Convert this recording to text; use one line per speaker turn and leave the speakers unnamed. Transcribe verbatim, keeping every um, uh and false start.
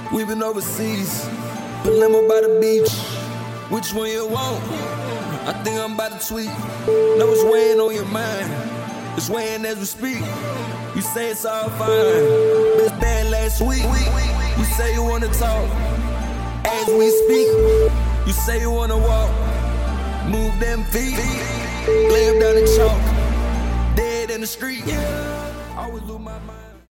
We've been overseas, but limo by the beach. Which one you want? I think I'm about to tweet. Know it's weighing on your mind. It's weighing as we speak. You say it's all fine. Best bad last week. You say you wanna talk. As we speak, you say you wanna walk. Move them feet. Lay 'em down the chalk. Dead in the street. Always lose my mind.